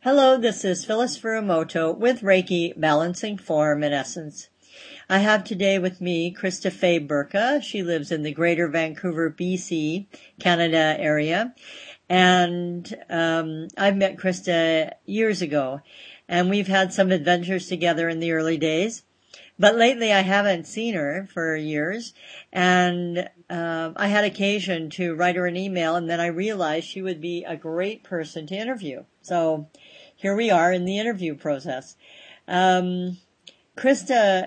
Hello, this is Phyllis Furumoto with Reiki Balancing Form in Essence. I have today with me Krista Faye Burka. She lives in the Greater Vancouver, BC, Canada area. And I've met Krista years ago, and we've had some adventures together in the early days. But lately I haven't seen her for years, and I had occasion to write her an email, and then I realized she would be a great person to interview. So here we are in the interview process. Krista,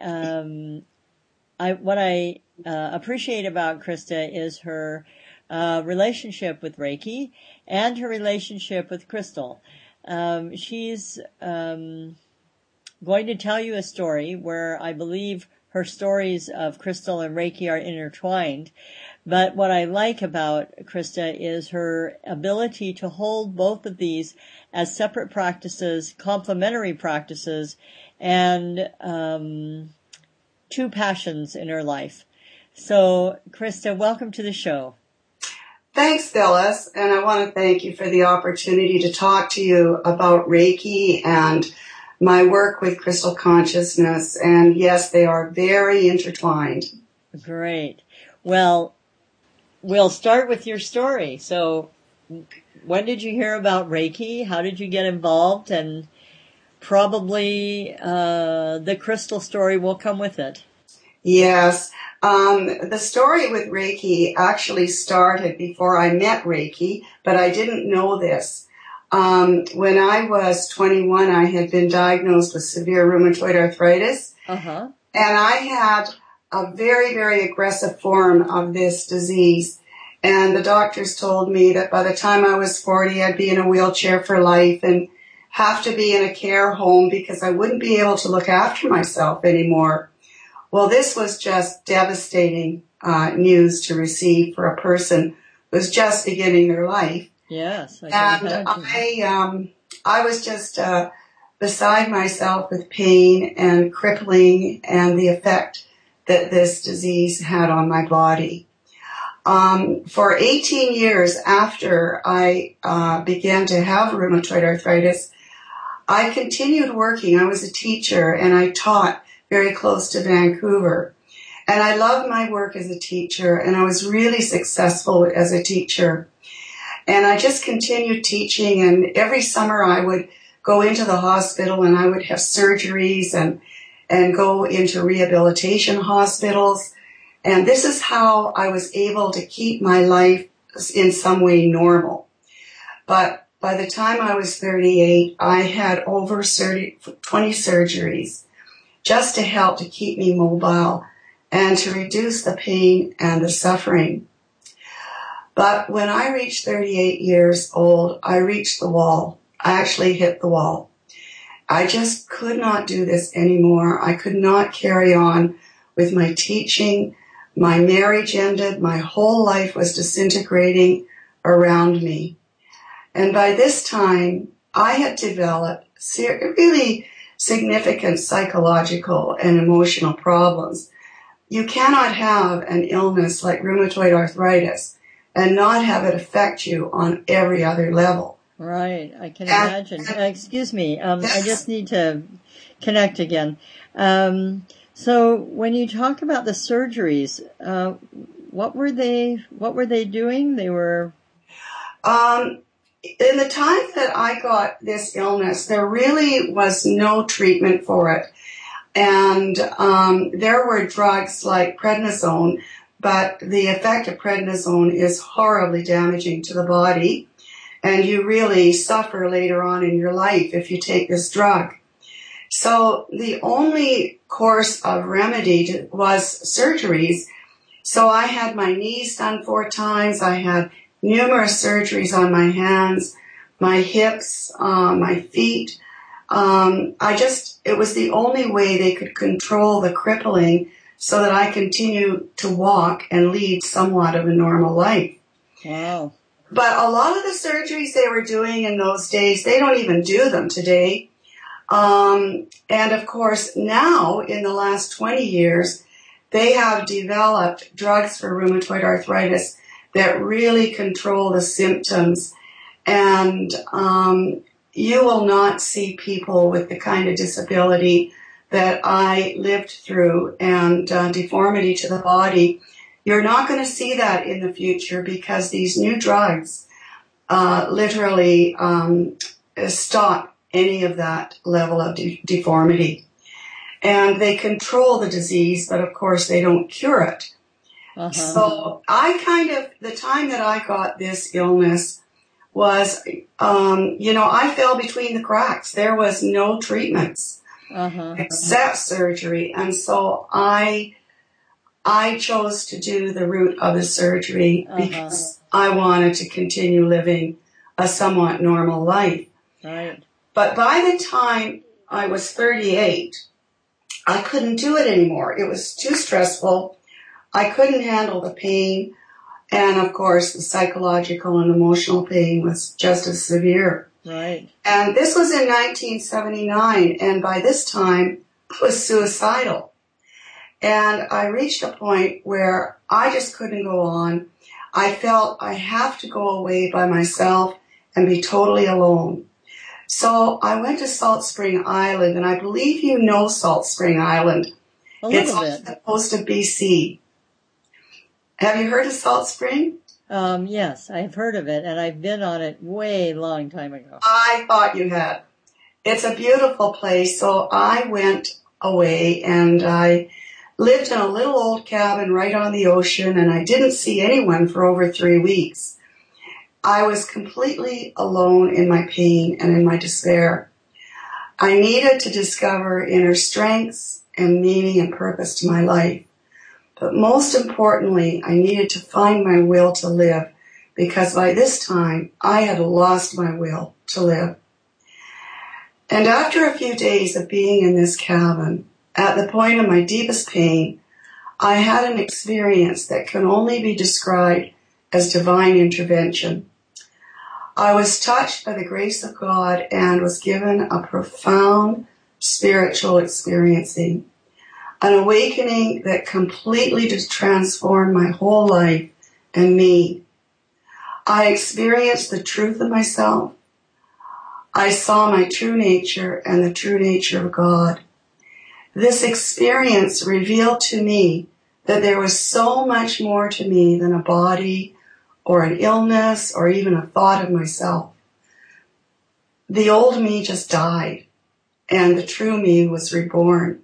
what I appreciate about Krista is her relationship with Reiki and her relationship with Crystal. She's going to tell you a story where I believe her stories of Crystal and Reiki are intertwined. But what I like about Krista is her ability to hold both of these as separate practices, complementary practices, and two passions in her life. So, Krista, welcome to the show. Thanks, Phyllis, and I want to thank you for the opportunity to talk to you about Reiki and my work with crystal consciousness. And yes, they are very intertwined. Great. Well, we'll start with your story. So, when did you hear about Reiki? How did you get involved? And probably the crystal story will come with it. Yes. The story with Reiki actually started before I met Reiki, but I didn't know this. When I was 21, I had been diagnosed with severe rheumatoid arthritis. Uh-huh. And I had a very, very aggressive form of this disease. And the doctors told me that by the time I was 40, I'd be in a wheelchair for life and have to be in a care home because I wouldn't be able to look after myself anymore. Well, this was just devastating news to receive for a person who's just beginning their life. Yes. I was just beside myself with pain and crippling and the effect that this disease had on my body. For 18 years after I began to have rheumatoid arthritis, I continued working. I was a teacher and I taught very close to Vancouver. And I loved my work as a teacher, and I was really successful as a teacher. And I just continued teaching, and every summer I would go into the hospital and I would have surgeries and go into rehabilitation hospitals. And this is how I was able to keep my life in some way normal. But by the time I was 38, I had over 20 surgeries just to help to keep me mobile and to reduce the pain and the suffering. But when I reached 38 years old, I reached the wall. I actually hit the wall. I just could not do this anymore. I could not carry on with my teaching. My marriage ended. My whole life was disintegrating around me. And by this time, I had developed really significant psychological and emotional problems. You cannot have an illness like rheumatoid arthritis and not have it affect you on every other level. Right, I can imagine. Excuse me, yes. I just need to connect again. So when you talk about the surgeries, what were they doing? They were... In the time that I got this illness, there really was no treatment for it. And there were drugs like prednisone, but the effect of prednisone is horribly damaging to the body, and you really suffer later on in your life if you take this drug. So the only course of remedy was surgeries. So I had my knees done 4 times. I had numerous surgeries on my hands, my hips, my feet. It was the only way they could control the crippling so that I continue to walk and lead somewhat of a normal life. Wow. But a lot of the surgeries they were doing in those days, they don't even do them today. And of course, now, in the last 20 years, they have developed drugs for rheumatoid arthritis that really control the symptoms. And you will not see people with the kind of disability that I lived through and deformity to the body. You're not going to see that in the future because these new drugs literally stop any of that level of deformity. And they control the disease, but of course they don't cure it. Uh-huh. So the time that I got this illness was, I fell between the cracks. There was no treatments except surgery. And so I chose to do the route of the surgery because I wanted to continue living a somewhat normal life. Right. But by the time I was 38, I couldn't do it anymore. It was too stressful. I couldn't handle the pain. And of course, the psychological and emotional pain was just as severe. Right. And this was in 1979. And by this time, I was suicidal. And I reached a point where I just couldn't go on. I felt I have to go away by myself and be totally alone. So I went to Salt Spring Island, and I believe you know Salt Spring Island. It's on the coast of BC. Have you heard of Salt Spring? Yes, I've heard of it, and I've been on it way long time ago. I thought you had. It's a beautiful place, so I went away, and I lived in a little old cabin right on the ocean, and I didn't see anyone for over 3 weeks. I was completely alone in my pain and in my despair. I needed to discover inner strengths and meaning and purpose to my life. But most importantly, I needed to find my will to live, because by this time I had lost my will to live. And after a few days of being in this cabin, at the point of my deepest pain, I had an experience that can only be described as divine intervention. I was touched by the grace of God and was given a profound spiritual experiencing, an awakening that completely transformed my whole life and me. I experienced the truth of myself. I saw my true nature and the true nature of God. This experience revealed to me that there was so much more to me than a body or an illness or even a thought of myself. The old me just died, and the true me was reborn.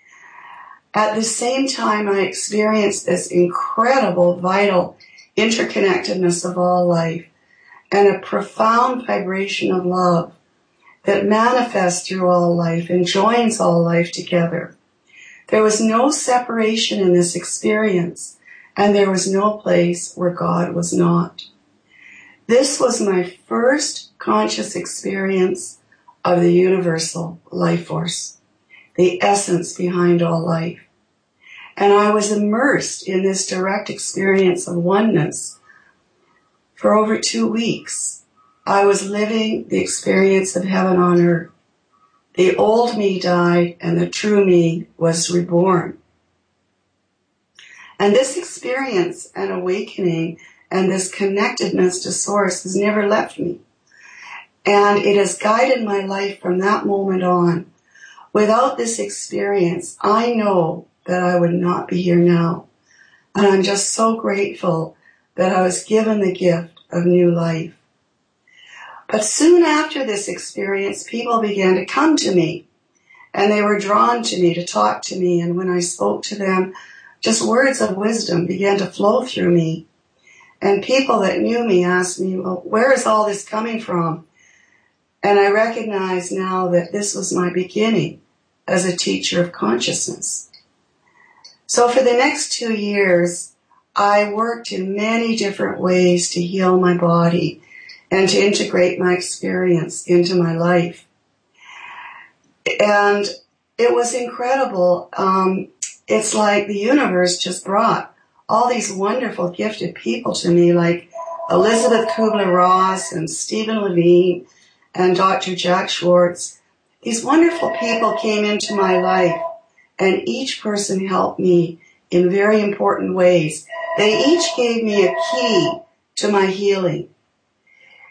At the same time, I experienced this incredible, vital interconnectedness of all life and a profound vibration of love that manifests through all life and joins all life together. There was no separation in this experience, and there was no place where God was not. This was my first conscious experience of the universal life force, the essence behind all life. And I was immersed in this direct experience of oneness for over 2 weeks. I was living the experience of heaven on earth. The old me died and the true me was reborn. And this experience and awakening and this connectedness to Source has never left me. And it has guided my life from that moment on. Without this experience, I know that I would not be here now. And I'm just so grateful that I was given the gift of new life. But soon after this experience, people began to come to me, and they were drawn to me to talk to me. And when I spoke to them, just words of wisdom began to flow through me. And people that knew me asked me, well, where is all this coming from? And I recognize now that this was my beginning as a teacher of consciousness. So for the next 2 years, I worked in many different ways to heal my body and to integrate my experience into my life. And it was incredible. It's like the universe just brought all these wonderful gifted people to me, like Elizabeth Kubler-Ross and Stephen Levine and Dr. Jack Schwartz. These wonderful people came into my life, and each person helped me in very important ways. They each gave me a key to my healing.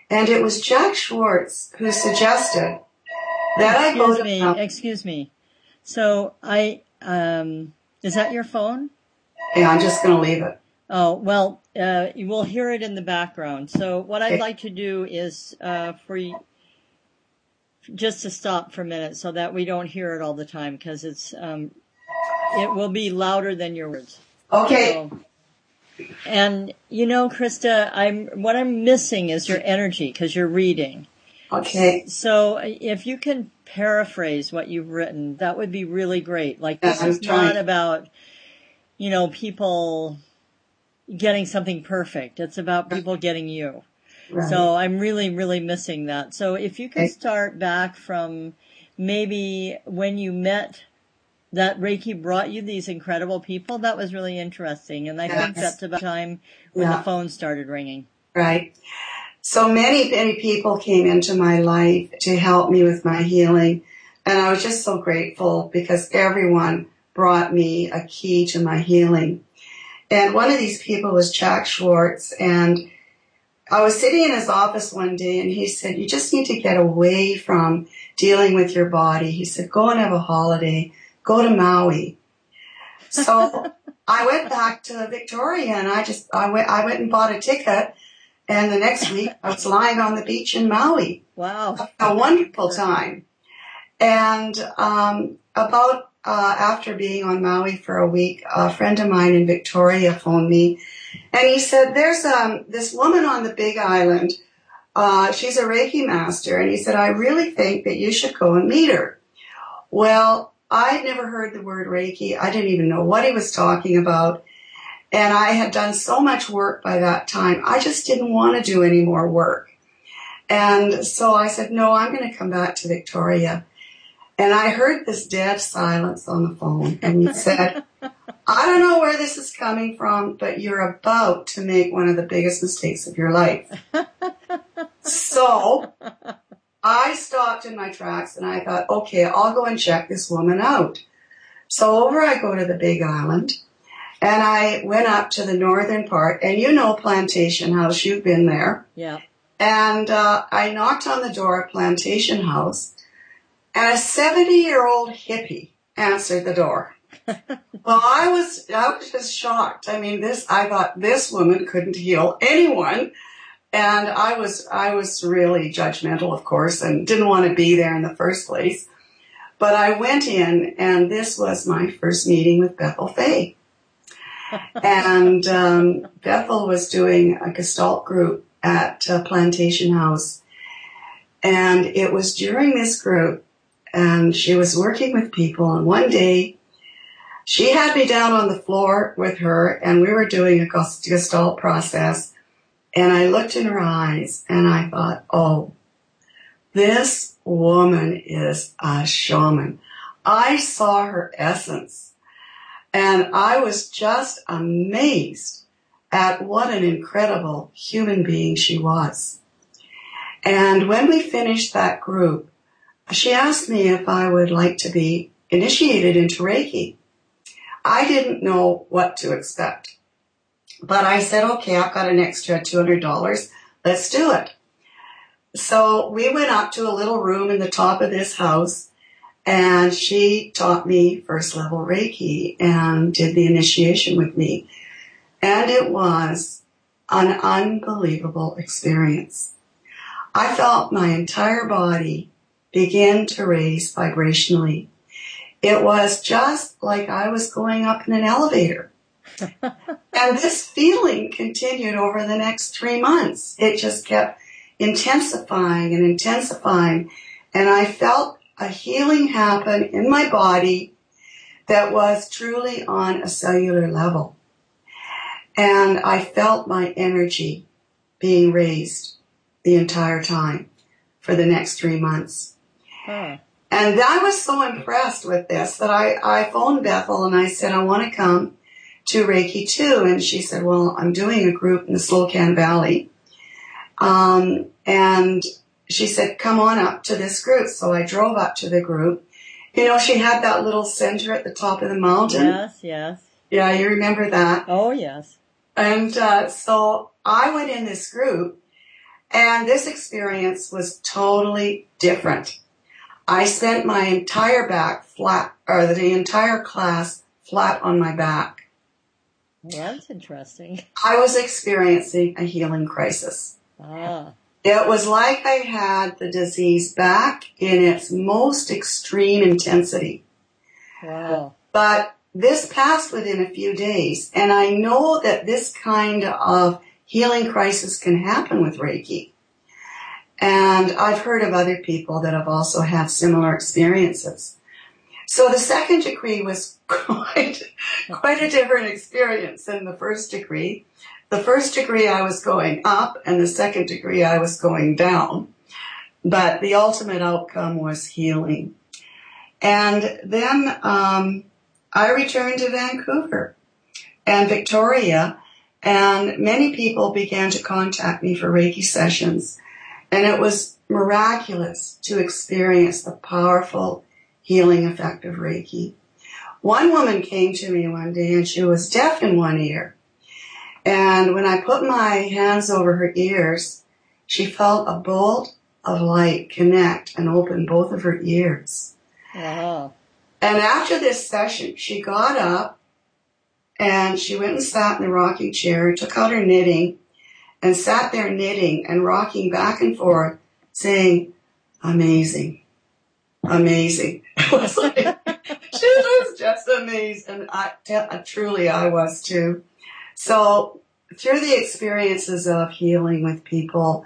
And it was Jack Schwartz who suggested that I go to... Excuse me. So is that your phone? Yeah, I'm just going to leave it. Oh, well, you will hear it in the background. So what I'd like to do is for you just to stop for a minute so that we don't hear it all the time, because it will be louder than your words. Okay. So, and Krista, what I'm missing is your energy because you're reading. Okay. So if you can paraphrase what you've written, that would be really great. Like, this is not about, people getting something perfect. It's about people getting you. Right. So I'm really, really missing that. So if you could start back from maybe when you met, that Reiki brought you these incredible people, that was really interesting. And I think that's about the time when the phone started ringing. Right. So many, many people came into my life to help me with my healing. And I was just so grateful because everyone brought me a key to my healing. And one of these people was Jack Schwartz. And I was sitting in his office one day and he said, you just need to get away from dealing with your body. He said, go and have a holiday. Go to Maui. So I went back to Victoria and I went and bought a ticket. And the next week I was lying on the beach in Maui. Wow. A wonderful time. And after being on Maui for a week, a friend of mine in Victoria phoned me. And he said, there's this woman on the Big Island. She's a Reiki master. And he said, I really think that you should go and meet her. Well, I'd never heard the word Reiki. I didn't even know what he was talking about. And I had done so much work by that time. I just didn't want to do any more work. And so I said, no, I'm going to come back to Victoria. And I heard this dead silence on the phone. And he said, I don't know where this is coming from, but you're about to make one of the biggest mistakes of your life. So I stopped in my tracks and I thought, okay, I'll go and check this woman out. So over I go to the Big Island and I went up to the northern part, and Plantation House, you've been there. Yeah. And I knocked on the door at Plantation House and a 70-year-old hippie answered the door. Well, I was just shocked. I thought this woman couldn't heal anyone. And I was really judgmental, of course, and didn't want to be there in the first place. But I went in, and this was my first meeting with Bethel Fay. And Bethel was doing a Gestalt group at Plantation House. And it was during this group, and she was working with people. And one day, she had me down on the floor with her, and we were doing a Gestalt process. And I looked in her eyes and I thought, oh, this woman is a shaman. I saw her essence and I was just amazed at what an incredible human being she was. And when we finished that group, she asked me if I would like to be initiated into Reiki. I didn't know what to expect. But I said, okay, I've got an extra $200. Let's do it. So we went up to a little room in the top of this house, and she taught me first level Reiki and did the initiation with me. And it was an unbelievable experience. I felt my entire body begin to raise vibrationally. It was just like I was going up in an elevator. And this feeling continued over the next 3 months. It just kept intensifying and intensifying. And I felt a healing happen in my body that was truly on a cellular level. And I felt my energy being raised the entire time for the next 3 months. Huh. And I was so impressed with this that I phoned Bethel and I said, I want to come to Reiki too. And she said, well, I'm doing a group in the Slocan Valley. And she said, come on up to this group. So I drove up to the group. She had that little center at the top of the mountain. Yes, yes. Yeah, you remember that. Oh, yes. And so I went in this group, And this experience was totally different. I spent my entire back flat, or the entire class flat on my back. Well, that's interesting. I was experiencing a healing crisis. Ah. It was like I had the disease back in its most extreme intensity. Wow. But this passed within a few days, and I know that this kind of healing crisis can happen with Reiki. And I've heard of other people that have also had similar experiences. So the second degree was quite a different experience than the first degree. The first degree I was going up, and the second degree I was going down. But the ultimate outcome was healing. And then I returned to Vancouver and Victoria, and many people began to contact me for Reiki sessions. And it was miraculous to experience the powerful healing effect of Reiki. One woman came to me one day, and she was deaf in one ear. And when I put my hands over her ears, she felt a bolt of light connect and open both of her ears. Wow. And after this session, she got up and she went and sat in the rocking chair, took out her knitting, and sat there knitting and rocking back and forth, saying, amazing, amazing. It was like, she was just amazed, and truly I was too. So through the experiences of healing with people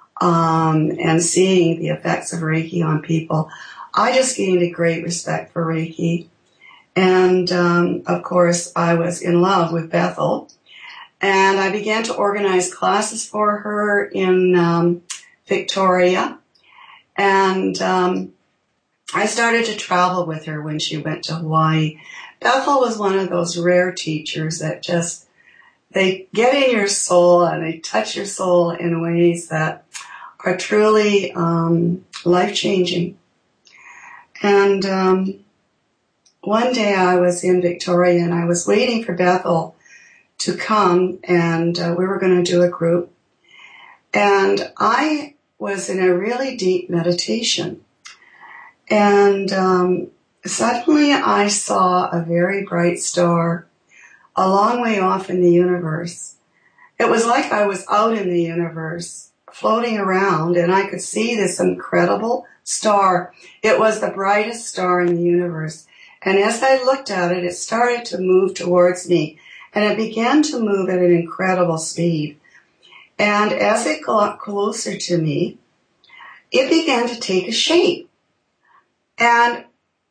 and seeing the effects of Reiki on people, I just gained a great respect for Reiki. And, of course, I was in love with Bethel. And I began to organize classes for her in Victoria. And I started to travel with her when she went to Hawaii. Bethel was one of those rare teachers that just, they get in your soul and they touch your soul in ways that are truly life-changing. And one day I was in Victoria and I was waiting for Bethel to come, and we were going to do a group. And I was in a really deep meditation. And suddenly I saw a very bright star a long way off in the universe. It was like I was out in the universe, floating around, and I could see this incredible star. It was the brightest star in the universe. And as I looked at it, it started to move towards me. And it began to move at an incredible speed. And as it got closer to me, it began to take a shape. And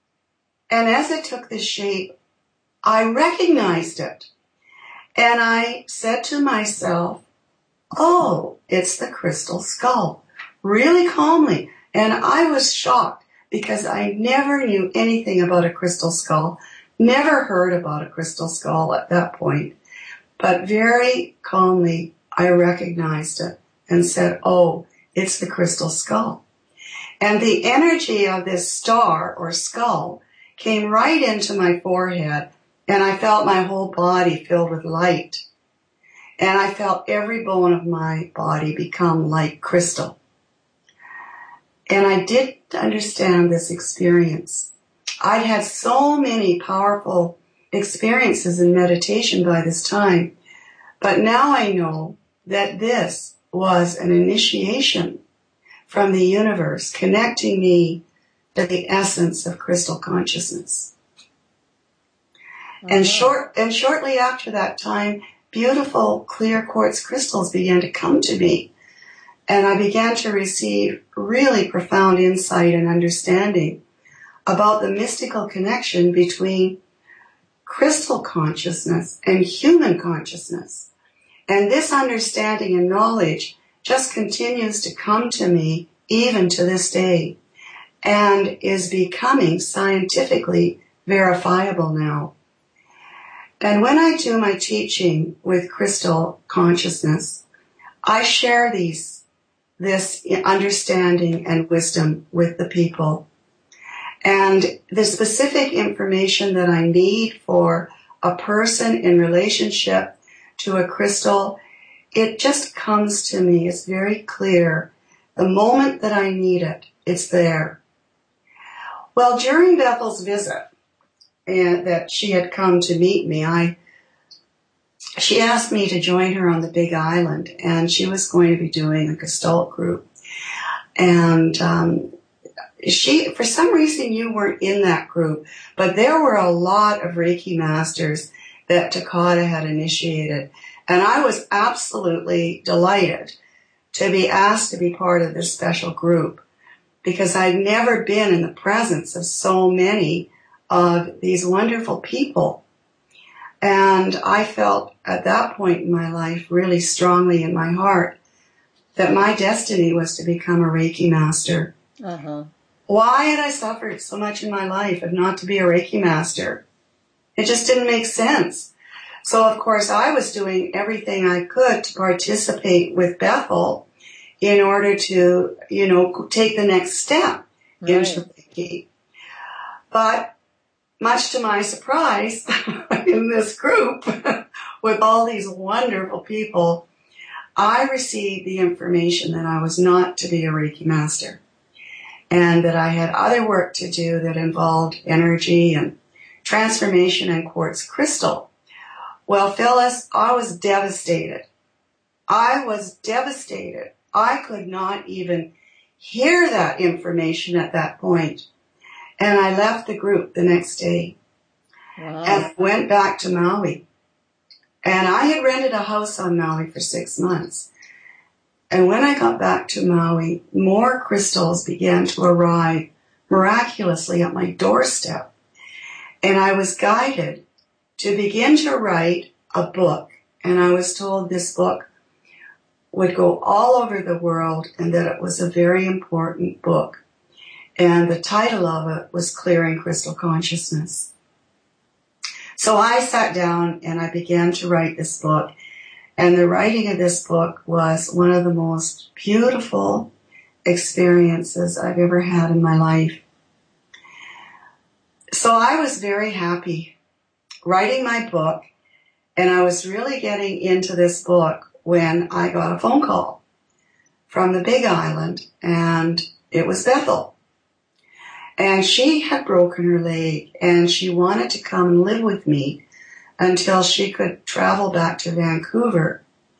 as it took this shape, I recognized it. And I said to myself, oh, it's the crystal skull, really calmly. And I was shocked because I never knew anything about a crystal skull, never heard about a crystal skull at that point. But very calmly, I recognized it and said, oh, it's the crystal skull. And the energy of this star or skull came right into my forehead, and I felt my whole body filled with light. And I felt every bone of my body become like crystal. And I did understand this experience. I'd had so many powerful experiences in meditation by this time, but now I know that this was an initiation from the universe connecting me to the essence of crystal consciousness. And shortly after that time, beautiful clear quartz crystals began to come to me. And I began to receive really profound insight and understanding about the mystical connection between crystal consciousness and human consciousness. And this understanding and knowledge just continues to come to me even to this day and is becoming scientifically verifiable now. And when I do my teaching with crystal consciousness, I share this understanding and wisdom with the people. And the specific information that I need for a person in relationship to a crystal it just comes to me. It's very clear. The moment that I need it, it's there. Well, during Bethel's visit, and that she had come to meet me, she asked me to join her on the Big Island, and she was going to be doing a Gestalt group. And for some reason, you weren't in that group, but there were a lot of Reiki masters that Takata had initiated. And I was absolutely delighted to be asked to be part of this special group, because I'd never been in the presence of so many of these wonderful people. And I felt at that point in my life really strongly in my heart that my destiny was to become a Reiki master. Uh-huh. Why had I suffered so much in my life of not to be a Reiki master? It just didn't make sense. So, of course, I was doing everything I could to participate with Bethel in order to, take the next step into Reiki. But much to my surprise, in this group with all these wonderful people, I received the information that I was not to be a Reiki master and that I had other work to do that involved energy and transformation and quartz crystal. Well, Phyllis, I was devastated. I could not even hear that information at that point. And I left the group the next day. Wow. And went back to Maui. And I had rented a house on Maui for 6 months. And when I got back to Maui, more crystals began to arrive miraculously at my doorstep. And I was guided to begin to write a book. And I was told this book would go all over the world and that it was a very important book. And the title of it was Clearing Crystal Consciousness. So I sat down and I began to write this book. And the writing of this book was one of the most beautiful experiences I've ever had in my life. So I was very happy writing my book, and I was really getting into this book when I got a phone call from the Big Island, and it was Bethel. And she had broken her leg, and she wanted to come and live with me until she could travel back to Vancouver.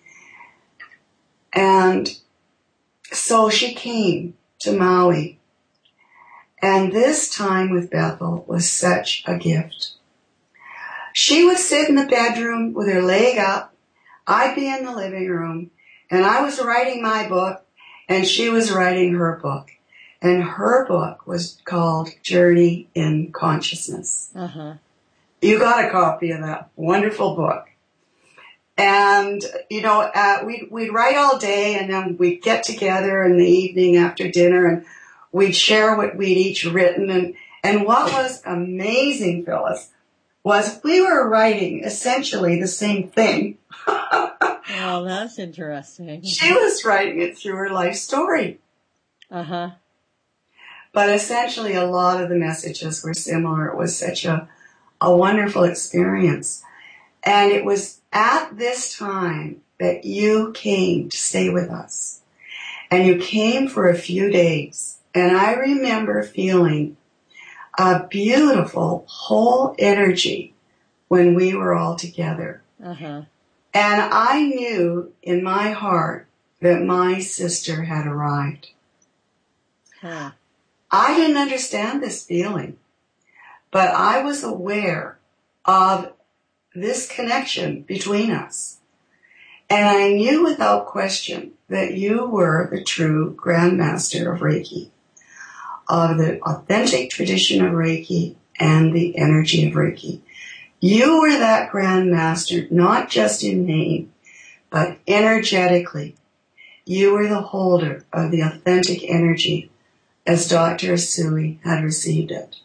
And so she came to Maui. And this time with Bethel was such a gift. She would sit in the bedroom with her leg up. I'd be in the living room, and I was writing my book, and she was writing her book. And her book was called Journey in Consciousness. Uh-huh. You got a copy of that wonderful book. And, we'd write all day, and then we'd get together in the evening after dinner, and we'd share what we'd each written. And what was amazing, Phyllis, was we were writing essentially the same thing. Oh, that's interesting. She was writing it through her life story. Uh-huh. But essentially a lot of the messages were similar. It was such a wonderful experience. And it was at this time that you came to stay with us. And you came for a few days. And I remember feeling a beautiful whole energy when we were all together. Uh-huh. And I knew in my heart that my sister had arrived. Huh. I didn't understand this feeling, but I was aware of this connection between us. And I knew without question that you were the true Grand Master of Reiki, of the authentic tradition of Reiki and the energy of Reiki. You were that Grand Master, not just in name, but energetically. You were the holder of the authentic energy as Dr. Asui had received it.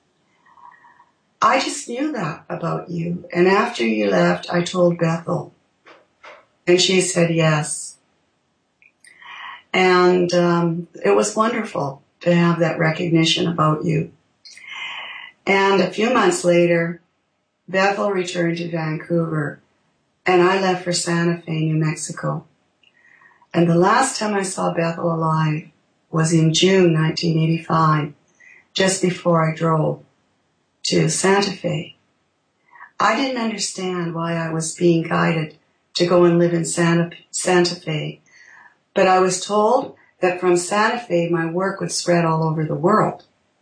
I just knew that about you. And after you left, I told Bethel. And she said yes. And it was wonderful to have that recognition about you. And a few months later, Bethel returned to Vancouver. and I left for Santa Fe, New Mexico. And the last time I saw Bethel alive was in June 1985, just before I drove to Santa Fe. I didn't understand why I was being guided to go and live in Santa Fe, but I was told that from Santa Fe my work would spread all over the world.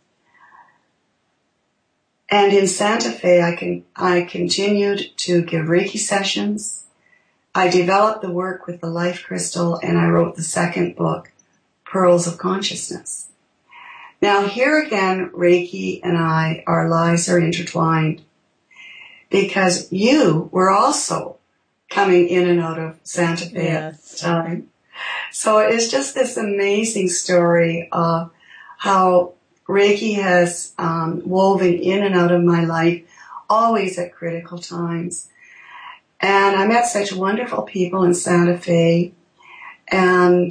And in Santa Fe I continued to give Reiki sessions. I developed the work with the Life Crystal, and I wrote the second book, Pearls of Consciousness. Now here again, Reiki and our lives are intertwined, because you were also coming in and out of Santa Fe at the time. So it's just this amazing story of how Reiki has woven in and out of my life, always at critical times. And I met such wonderful people in Santa Fe. And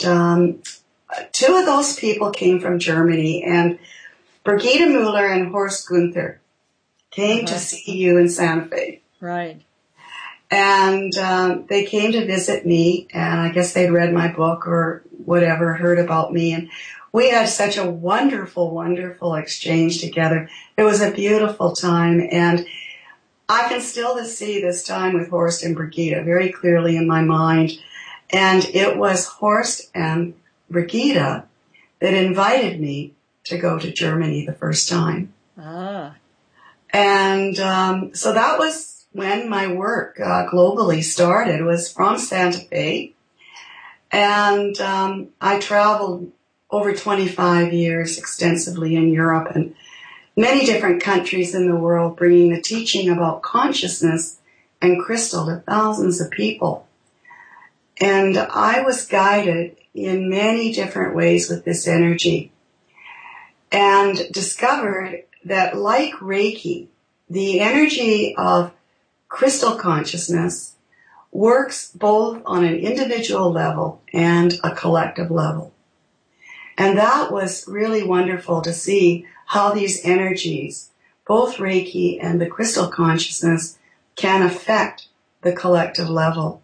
two of those people came from Germany. And Brigitte Müller and Horst Gunther came to see you in Santa Fe. Right. And they came to visit me, and I guess they'd read my book or whatever, heard about me. And we had such a wonderful, wonderful exchange together. It was a beautiful time. And I can still see this time with Horst and Brigitte very clearly in my mind. And it was Horst and Brigitte that invited me to go to Germany the first time. Ah. And so that was when my work globally started, was from Santa Fe. And I traveled over 25 years extensively in Europe and many different countries in the world, bringing the teaching about consciousness and crystal to thousands of people. And I was guided in many different ways with this energy, and discovered that, like Reiki, the energy of crystal consciousness works both on an individual level and a collective level. And that was really wonderful to see how these energies, both Reiki and the crystal consciousness, can affect the collective level.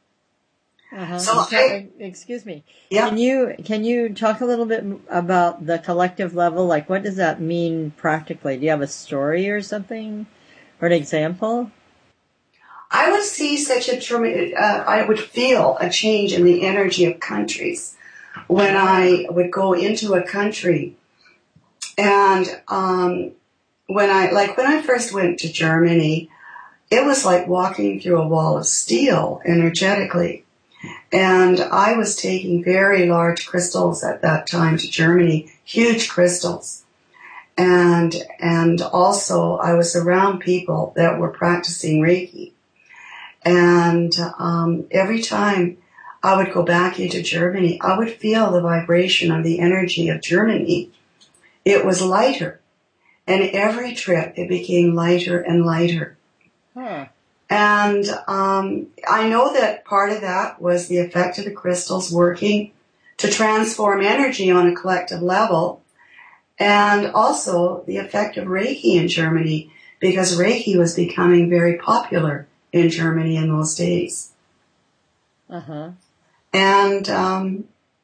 So excuse me. Yeah. Can you talk a little bit about the collective level? Like, what does that mean practically? Do you have a story or something, or an example? I would see I would feel a change in the energy of countries when I would go into a country. And when I first went to Germany, it was like walking through a wall of steel energetically. And I was taking very large crystals at that time to Germany, huge crystals. And also I was around people that were practicing Reiki. And every time I would go back into Germany, I would feel the vibration of the energy of Germany. It was lighter. And every trip it became lighter and lighter. Huh. And I know that part of that was the effect of the crystals working to transform energy on a collective level, and also the effect of Reiki in Germany, because Reiki was becoming very popular in Germany in those days. Uh-huh. And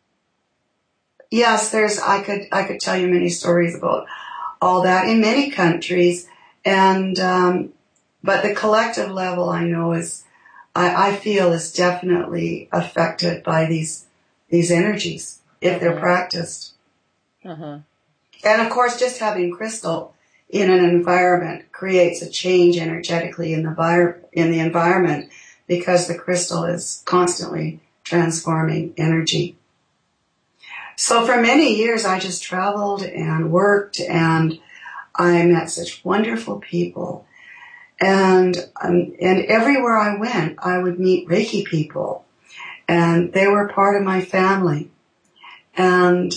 yes, I could tell you many stories about all that in many countries, and but the collective level I know I feel is definitely affected by these energies if they're practiced. Uh-huh. And of course, just having crystal in an environment creates a change energetically in the environment, because the crystal is constantly transforming energy. So for many years, I just traveled and worked, and I met such wonderful people. And everywhere I went, I would meet Reiki people, and they were part of my family. And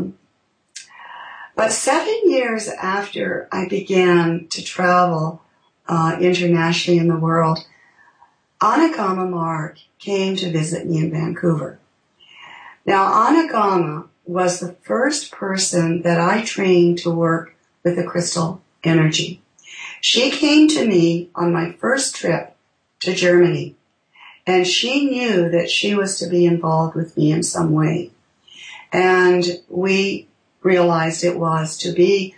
but 7 years after I began to travel internationally in the world, Anagama Marg came to visit me in Vancouver. Now, Anagama was the first person that I trained to work with the crystal energy. She came to me on my first trip to Germany, And she knew that she was to be involved with me in some way. And we realized it was to be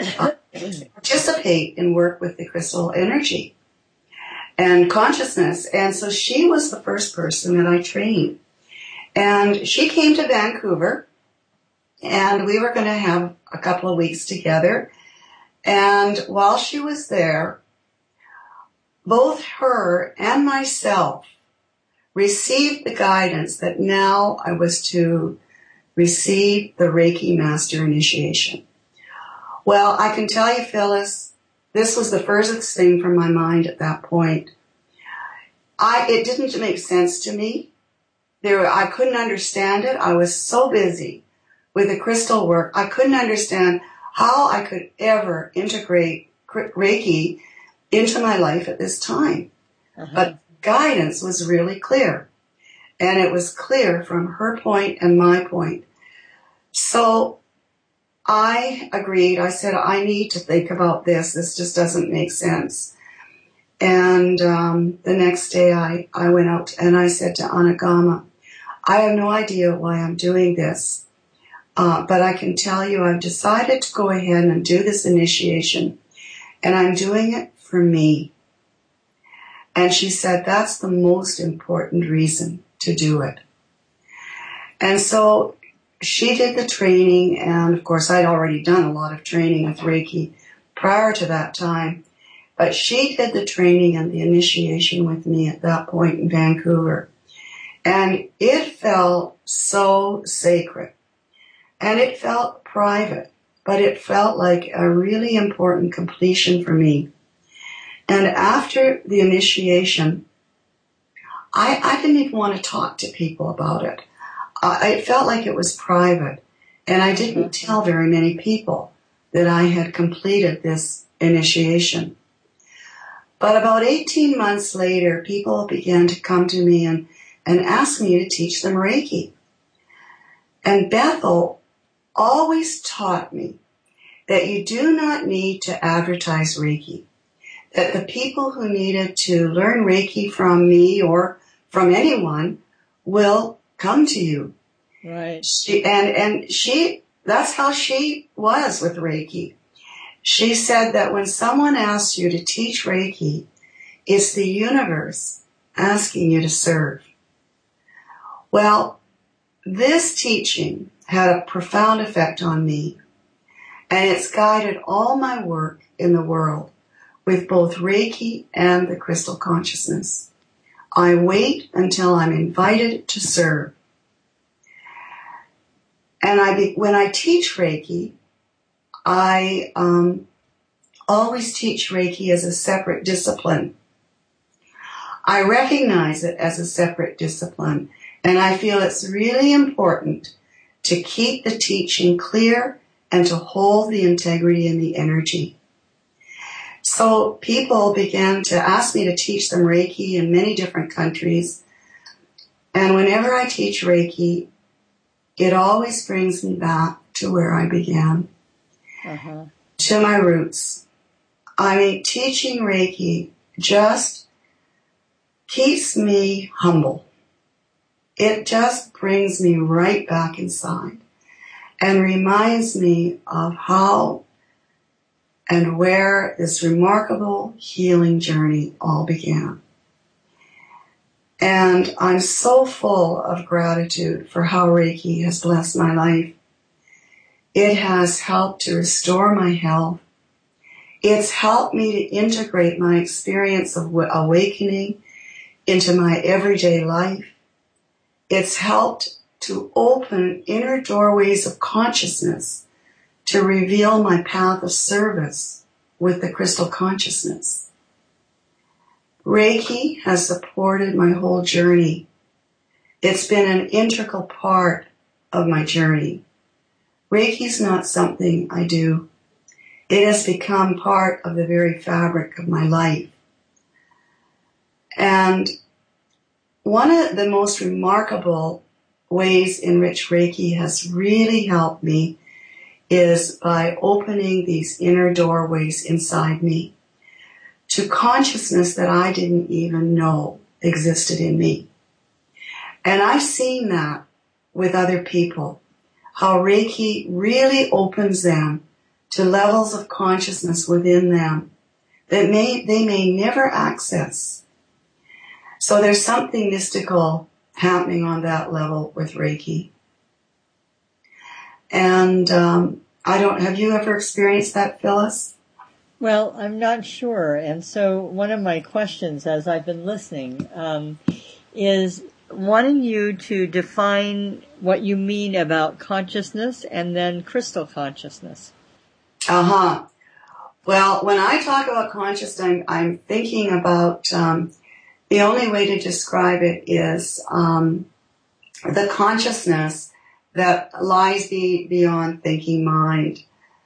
participate and work with the crystal energy and consciousness. And so she was the first person that I trained. And she came to Vancouver, and we were going to have a couple of weeks together. And while she was there, both her and myself received the guidance that now I was to receive the Reiki Master Initiation. Well, I can tell you, Phyllis, this was the furthest thing from my mind at that point. It didn't make sense to me. I couldn't understand it. I was so busy with the crystal work. I couldn't understand how I could ever integrate Reiki into my life at this time. But guidance was really clear. And it was clear from her point and my point. So I agreed. I said, I need to think about this. This just doesn't make sense. And the next day I went out and I said to Anagama, I have no idea why I'm doing this, but I can tell you I've decided to go ahead and do this initiation, and I'm doing it for me. And she said, that's the most important reason to do it. And so she did the training, and of course I'd already done a lot of training with Reiki prior to that time, but she did the training and the initiation with me at that point in Vancouver. And it felt so sacred, and it felt private, but it felt like a really important completion for me. And after the initiation, I didn't even want to talk to people about it. It felt like it was private, and I didn't tell very many people that I had completed this initiation. But about 18 months later, people began to come to me and ask me to teach them Reiki. And Bethel always taught me that you do not need to advertise Reiki, that the people who needed to learn Reiki from me or from anyone will come to you. Right. That's how she was with Reiki. She said that when someone asks you to teach Reiki, it's the universe asking you to serve. Well, this teaching had a profound effect on me, and it's guided all my work in the world with both Reiki and the crystal consciousness. I wait until I'm invited to serve. And when I teach Reiki, I always teach Reiki as a separate discipline. I recognize it as a separate discipline, and I feel it's really important to keep the teaching clear and to hold the integrity in the energy. So people began to ask me to teach them Reiki in many different countries. And whenever I teach Reiki, it always brings me back to where I began, to my roots. I mean, teaching Reiki just keeps me humble. It just brings me right back inside and reminds me of how and where this remarkable healing journey all began. And I'm so full of gratitude for how Reiki has blessed my life. It has helped to restore my health. It's helped me to integrate my experience of awakening into my everyday life. It's helped to open inner doorways of consciousness to reveal my path of service with the crystal consciousness. Reiki has supported my whole journey. It's been an integral part of my journey. Reiki's not something I do. It has become part of the very fabric of my life. And one of the most remarkable ways in which Reiki has really helped me is by opening these inner doorways inside me to consciousness that I didn't even know existed in me. And I've seen that with other people, how Reiki really opens them to levels of consciousness within them that they may never access. So there's something mystical happening on that level with Reiki. And have you ever experienced that, Phyllis? Well, I'm not sure. And so one of my questions as I've been listening is wanting you to define what you mean about consciousness and then crystal consciousness. Uh-huh. Well, when I talk about consciousness, I'm thinking about the only way to describe it is the consciousness that lies beyond thinking mind.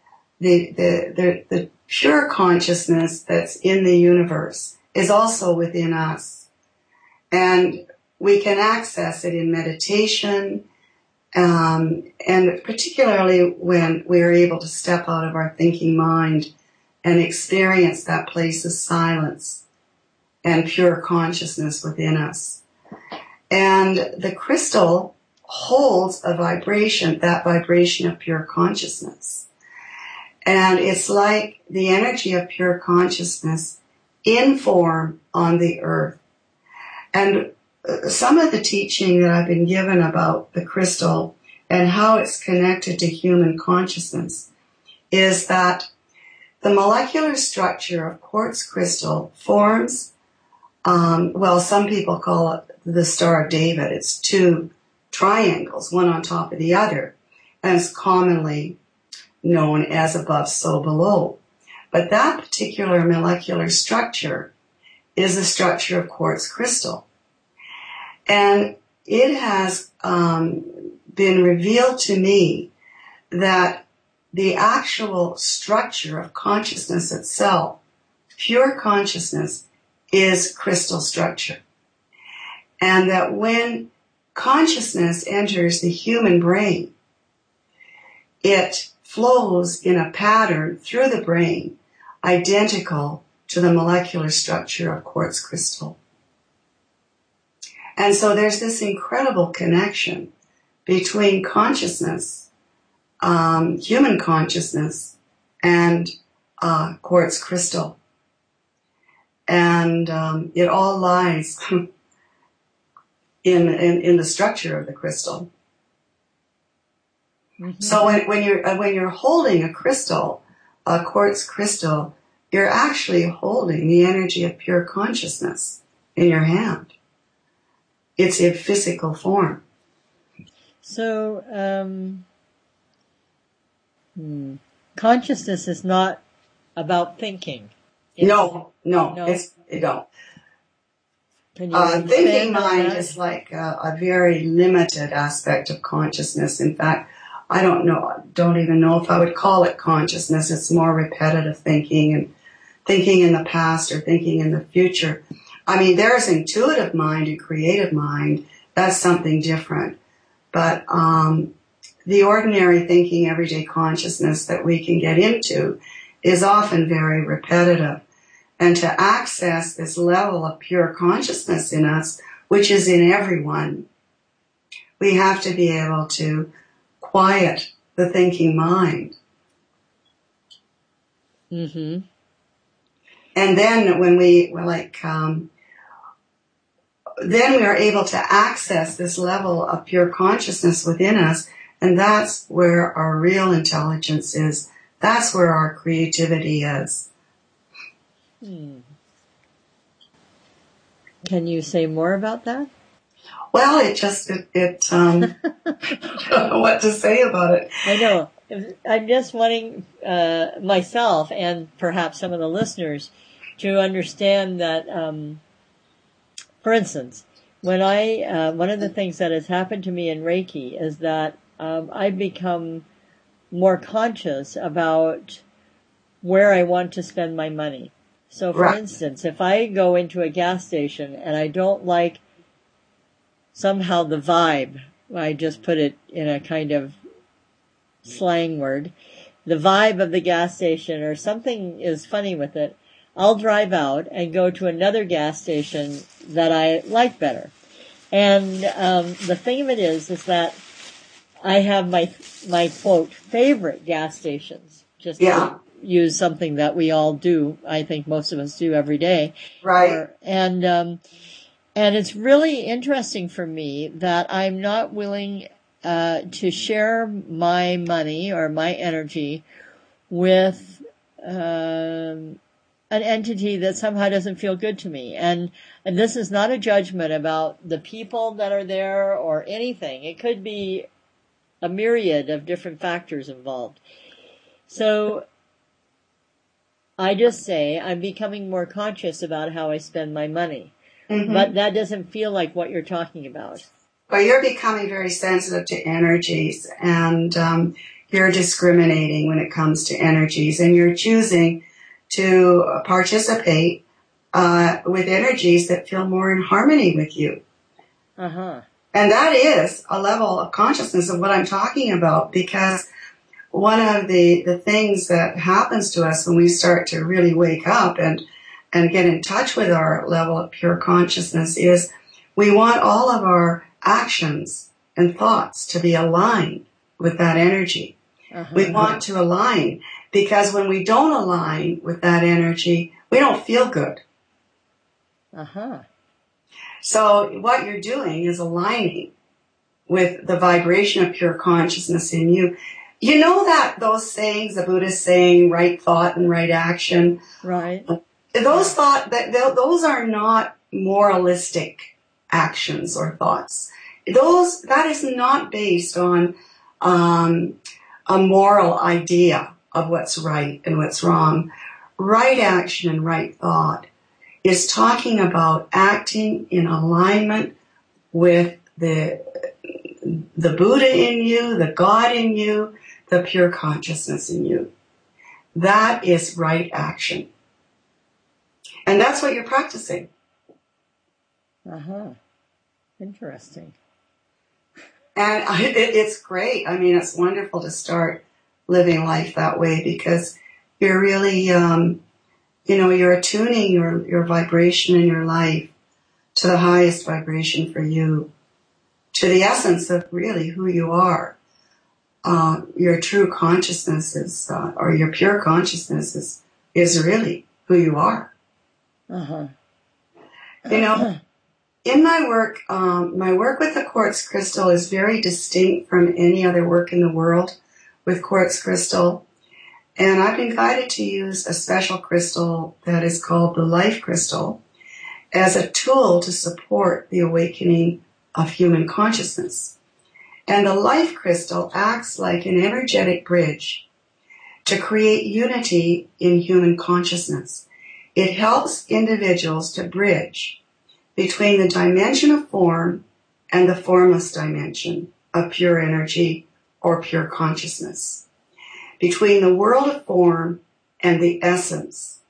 The pure consciousness that's in the universe is also within us. And we can access it in meditation, and particularly when we're able to step out of our thinking mind and experience that place of silence and pure consciousness within us. And the crystal holds a vibration, that vibration of pure consciousness. And it's like the energy of pure consciousness in form on the earth. And some of the teaching that I've been given about the crystal and how it's connected to human consciousness is that the molecular structure of quartz crystal forms, some people call it the Star of David. It's two triangles, one on top of the other, and it's commonly known as above, so below. But that particular molecular structure is the structure of quartz crystal. And it has been revealed to me that the actual structure of consciousness itself, pure consciousness, is crystal structure. And that when consciousness enters the human brain, it flows in a pattern through the brain identical to the molecular structure of quartz crystal. And so there's this incredible connection between consciousness, human consciousness, and quartz crystal. And it all lies in the structure of the crystal. Mm-hmm. So when you're holding a crystal, a quartz crystal, you're actually holding the energy of pure consciousness in your hand. It's in physical form. So, consciousness is not about thinking. No. It don't. Thinking mind is like a very limited aspect of consciousness. In fact, I don't even know if I would call it consciousness. It's more repetitive thinking and thinking in the past or thinking in the future. I mean, there's intuitive mind and creative mind. That's something different. But the ordinary thinking, everyday consciousness that we can get into is often very repetitive. And to access this level of pure consciousness in us, which is in everyone, we have to be able to quiet the thinking mind. Mm-hmm. And then when then we are able to access this level of pure consciousness within us, and that's where our real intelligence is. That's where our creativity is. Can you say more about that? Well, I don't know what to say about it. I know. I'm just wanting myself and perhaps some of the listeners to understand that, for instance, when one of the things that has happened to me in Reiki is that I've become more conscious about where I want to spend my money. So, for instance, if I go into a gas station and I don't like somehow the vibe, I just put it in a kind of slang word, the vibe of the gas station or something is funny with it, I'll drive out and go to another gas station that I like better. And the thing of it is that I have my quote favorite gas stations. Just to use something that we all do. I think most of us do every day. Right. And it's really interesting for me that I'm not willing to share my money or my energy with an entity that somehow doesn't feel good to me. And this is not a judgment about the people that are there or anything. It could be a myriad of different factors involved. So I just say I'm becoming more conscious about how I spend my money. Mm-hmm. But that doesn't feel like what you're talking about. Well, you're becoming very sensitive to energies, and you're discriminating when it comes to energies, and you're choosing to participate with energies that feel more in harmony with you. Uh-huh. And that is a level of consciousness of what I'm talking about, because one of the things that happens to us when we start to really wake up and get in touch with our level of pure consciousness is we want all of our actions and thoughts to be aligned with that energy. Uh-huh. We want to align, because when we don't align with that energy, we don't feel good. Uh-huh. So what you're doing is aligning with the vibration of pure consciousness in you. You know that those sayings, the Buddhist saying, right thought and right action. Right. Those those are not moralistic actions or thoughts. That is not based on a moral idea of what's right and what's wrong. Right action and right thought is talking about acting in alignment with the Buddha in you, the God in you, the pure consciousness in you. That is right action. And that's what you're practicing. Uh-huh. Interesting. And it's great. I mean, it's wonderful to start living life that way, because you're really, you're attuning your vibration in your life to the highest vibration for you, to the essence of really who you are. Your true consciousness is, or your pure consciousness is really who you are. Uh-huh. In my work with the quartz crystal is very distinct from any other work in the world with quartz crystal. And I've been guided to use a special crystal that is called the life crystal as a tool to support the awakening of human consciousness. And the life crystal acts like an energetic bridge to create unity in human consciousness. It helps individuals to bridge between the dimension of form and the formless dimension of pure energy or pure consciousness, between the world of form and the essence.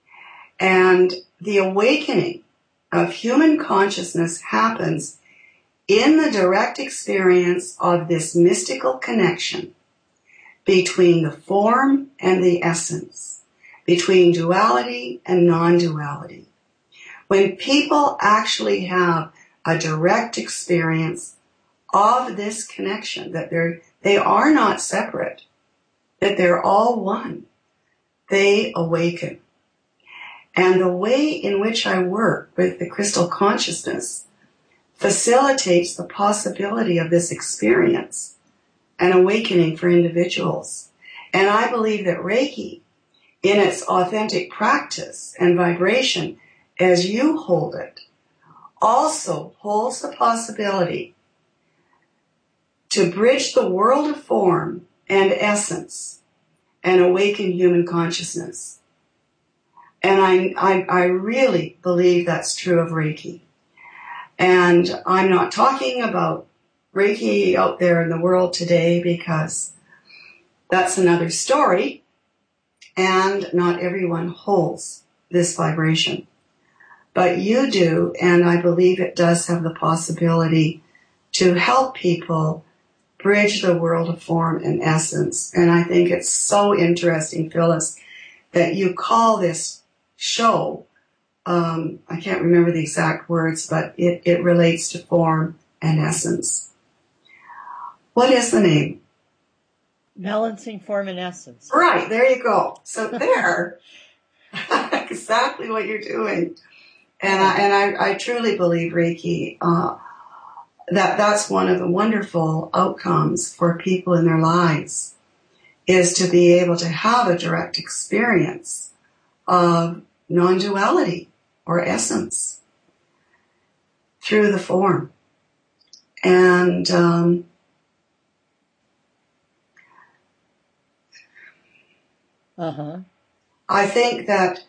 And the awakening of human consciousness happens in the direct experience of this mystical connection between the form and the essence, between duality and non-duality. When people actually have a direct experience of this connection, that they are not separate, that they're all one, they awaken. And the way in which I work with the crystal consciousness facilitates the possibility of this experience, an awakening for individuals. And I believe that Reiki, in its authentic practice and vibration, as you hold it, also holds the possibility to bridge the world of form and essence and awaken human consciousness. And I really believe that's true of Reiki. And I'm not talking about Reiki out there in the world today, because that's another story, and not everyone holds this vibration. But you do, and I believe it does have the possibility to help people bridge the world of form and essence. And I think it's so interesting, Phyllis, that you call this show. I can't remember the exact words, but it relates to form and essence. What is the name? Balancing Form and Essence. Right, there you go. So there, exactly what you're doing. And I truly believe Reiki, that's one of the wonderful outcomes for people in their lives, is to be able to have a direct experience of non-duality or essence through the form. And I think that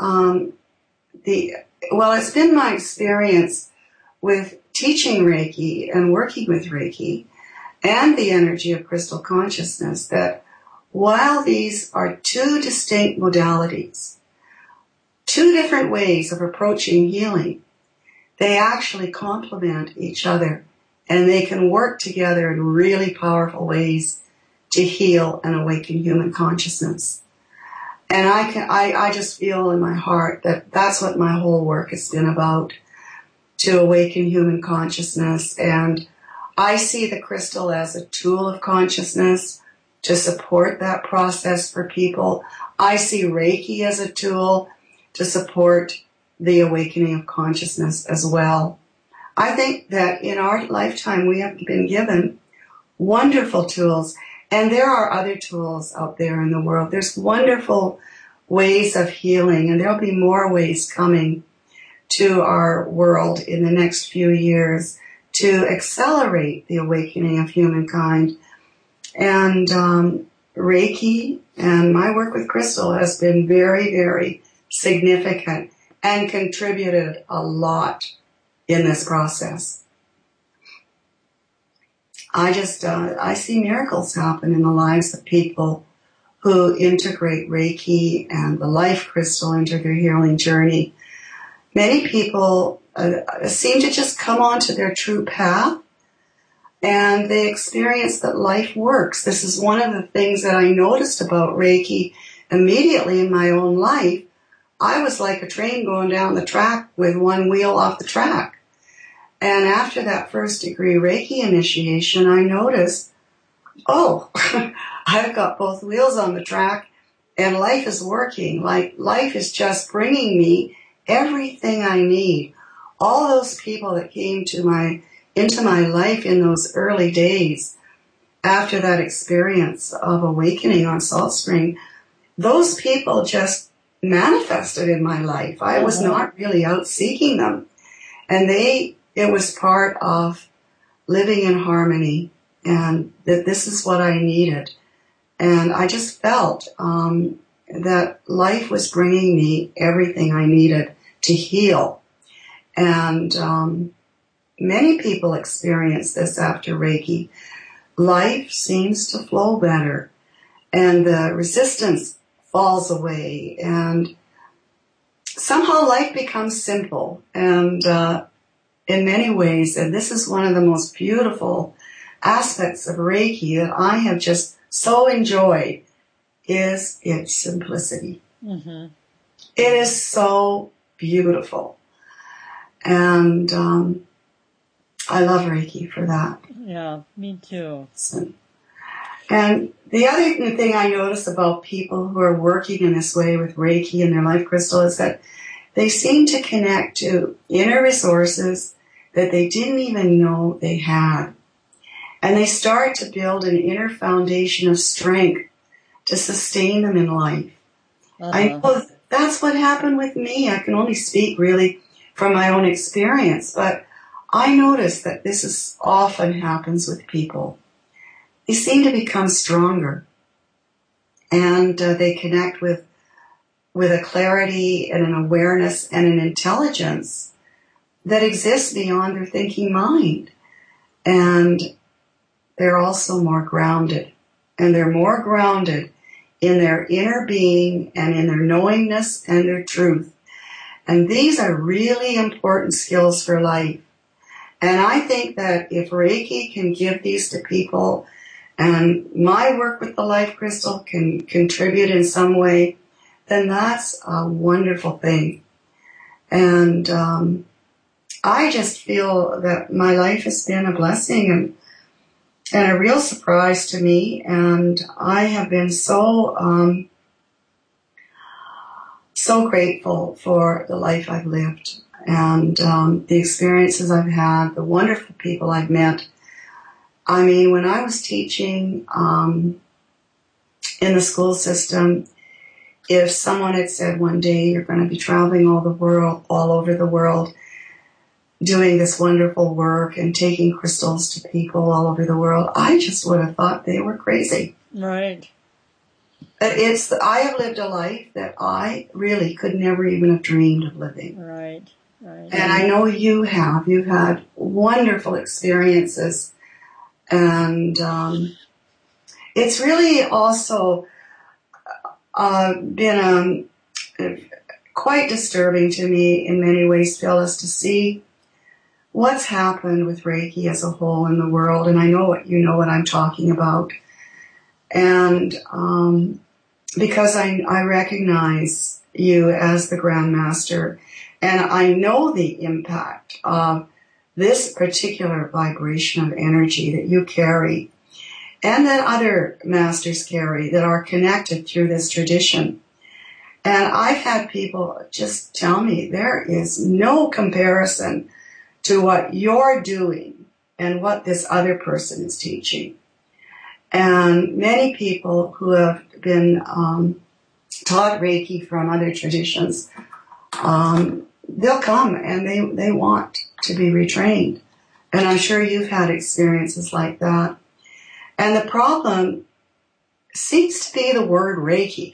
it's been my experience with teaching Reiki and working with Reiki and the energy of crystal consciousness that while these are two distinct modalities, two different ways of approaching healing, they actually complement each other, and they can work together in really powerful ways to heal and awaken human consciousness. And I just feel in my heart that that's what my whole work has been about, to awaken human consciousness. And I see the crystal as a tool of consciousness to support that process for people. I see Reiki as a tool to support the awakening of consciousness as well. I think that in our lifetime we have been given wonderful tools, and there are other tools out there in the world. There's wonderful ways of healing, and there'll be more ways coming to our world in the next few years to accelerate the awakening of humankind. And Reiki and my work with crystal has been very, very significant and contributed a lot in this process. I see miracles happen in the lives of people who integrate Reiki and the life crystal into their healing journey. Many people seem to just come onto their true path, and they experience that life works. This is one of the things that I noticed about Reiki immediately in my own life. I was like a train going down the track with one wheel off the track. And after that first degree Reiki initiation, I noticed, I've got both wheels on the track and life is working. Like life is just bringing me everything I need. All those people that came into my life in those early days after that experience of awakening on Salt Spring, those people just manifested in my life. I was not really out seeking them. And it was part of living in harmony, and that this is what I needed. And I just felt that life was bringing me everything I needed to heal. And many people experience this after Reiki. Life seems to flow better, and the resistance falls away, and somehow life becomes simple. And in many ways, and this is one of the most beautiful aspects of Reiki that I have just so enjoyed, is its simplicity. Mm-hmm. It is so beautiful. And I love Reiki for that. Yeah, me too. And the other thing I notice about people who are working in this way with Reiki and their life crystal is that they seem to connect to inner resources that they didn't even know they had. And they start to build an inner foundation of strength to sustain them in life. I know that's what happened with me. I can only speak really from my own experience, but I notice that this often happens with people. They seem to become stronger, and they connect with a clarity and an awareness and an intelligence that exists beyond their thinking mind. And they're also more grounded, and they're more grounded in their inner being and in their knowingness and their truth. And these are really important skills for life. And I think that if Reiki can give these to people, and my work with the life crystal can contribute in some way then that's a wonderful thing. And I just feel that my life has been a blessing and a real surprise to me. And I have been so grateful for the life I've lived and the experiences I've had, the wonderful people I've met. I mean, when I was teaching in the school system, if someone had said one day you're going to be traveling all over the world, doing this wonderful work and taking crystals to people all over the world, I just would have thought they were crazy. Right. I have lived a life that I really could never even have dreamed of living. Right. Right. And I know you have. You've had wonderful experiences. And it's really also been quite disturbing to me in many ways, Phyllis, to see what's happened with Reiki as a whole in the world. And I know you know what I'm talking about. And because I recognize you as the Grand Master, and I know the impact of this particular vibration of energy that you carry and that other masters carry that are connected through this tradition. And I've had people just tell me there is no comparison to what you're doing and what this other person is teaching. And many people who have been taught Reiki from other traditions, they'll come and they want to be retrained. And I'm sure you've had experiences like that. And the problem seems to be the word Reiki.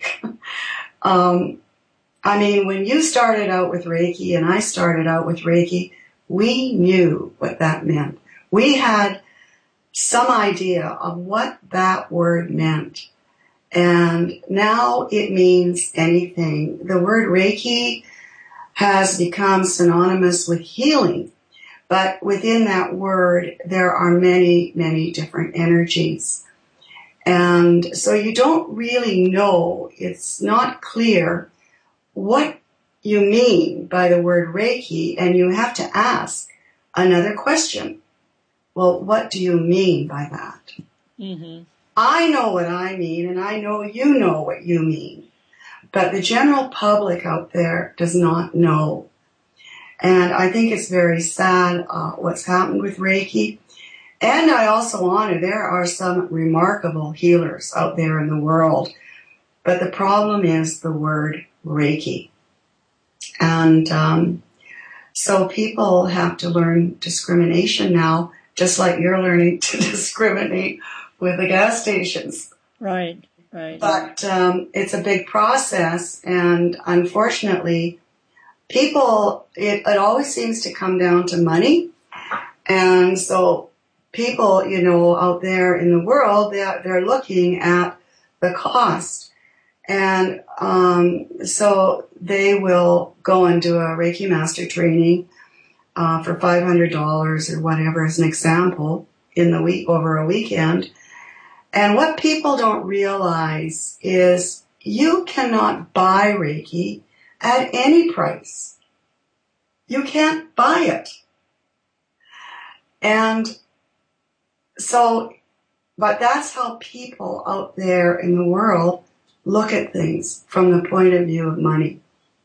I mean, when you started out with Reiki and I started out with Reiki, we knew what that meant. We had some idea of what that word meant. And now it means anything. The word Reiki has become synonymous with healing. But within that word, there are many, many different energies. And so you don't really know, it's not clear what you mean by the word Reiki, and you have to ask another question. Well, what do you mean by that? Mm-hmm. I know what I mean, and I know you know what you mean. But the general public out there does not know. And I think it's very sad what's happened with Reiki. And I also honor there are some remarkable healers out there in the world. But the problem is the word Reiki. And so people have to learn discrimination now, just like you're learning to discriminate with the gas stations. Right, right. But it's a big process, and unfortunately, people, it always seems to come down to money. And so people, you know, out there in the world, they're looking at the cost. And so they will go and do a Reiki Master training for $500 or whatever, as an example, in the week, over a weekend. And what people don't realize is you cannot buy Reiki at any price. You can't buy it. And so, but that's how people out there in the world look at things, from the point of view of money.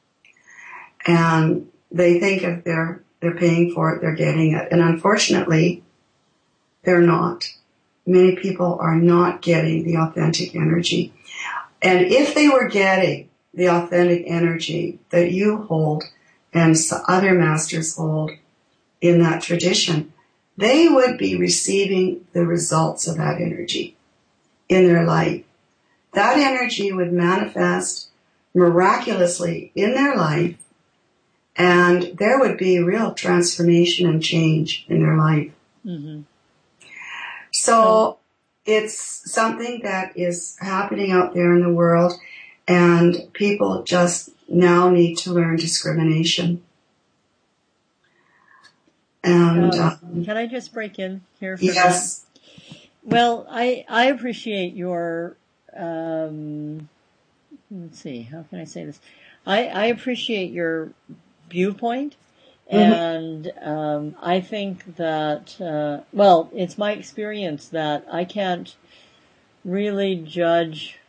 And they think if they're paying for it, they're getting it. And unfortunately, they're not. Many people are not getting the authentic energy. And if they were getting the authentic energy that you hold and other masters hold in that tradition, they would be receiving the results of that energy in their life. That energy would manifest miraculously in their life, and there would be real transformation and change in their life. Mm-hmm. So it's something that is happening out there in the world, and people just now need to learn discrimination. And can I just break in here for yes. Well, I appreciate your let's see, how can I say this? I appreciate your viewpoint, Mm-hmm. and I think that, well, it's my experience that I can't really judge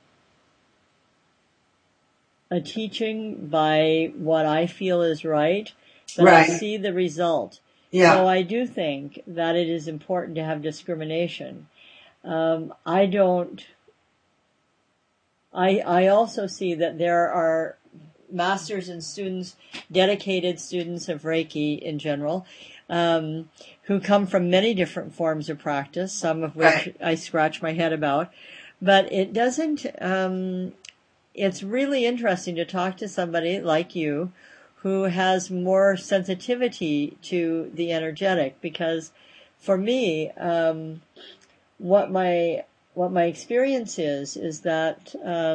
a teaching by what I feel is right, but I Right. see the result. Yeah. So I do think that it is important to have discrimination. I also see that there are masters and students, dedicated students of Reiki in general, who come from many different forms of practice, some of which Right. I scratch my head about. But it doesn't, it's really interesting to talk to somebody like you who has more sensitivity to the energetic, because for me, what my experience is that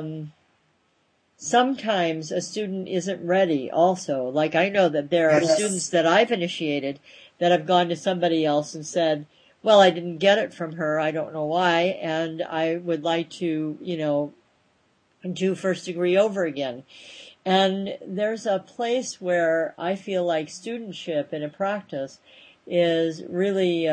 sometimes a student isn't ready also. Like, I know that there are students that I've initiated that have gone to somebody else and said, well, I didn't get it from her, I don't know why, and I would like to, do first degree over again. And there's a place where I feel like studentship in a practice is really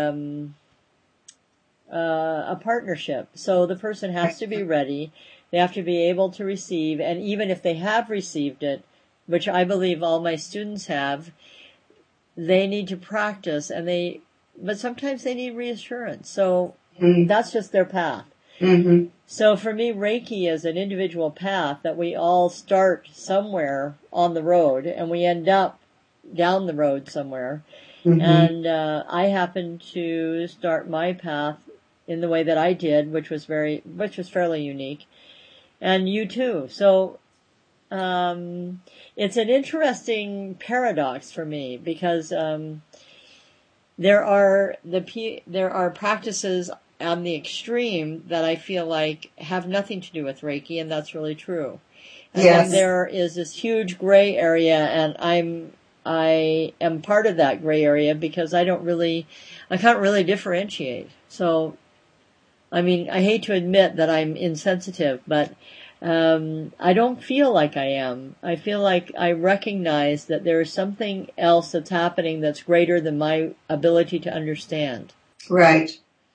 a partnership. So the person has to be ready. They have to be able to receive. And even if they have received it, which I believe all my students have, they need to practice, but sometimes they need reassurance. So that's just their path. Mm-hmm. So for me, Reiki is an individual path that we all start somewhere on the road and we end up down the road somewhere. Mm-hmm. And I happened to start my path in the way that I did, which was fairly unique. And you too. So it's an interesting paradox for me, because there are practices on the extreme that I feel like have nothing to do with Reiki, and that's really true. And then there is this huge gray area, and I am part of that gray area because I can't really differentiate. So, I mean, I hate to admit that I'm insensitive, but I don't feel like I am. I feel like I recognize that there is something else that's happening that's greater than my ability to understand. Right.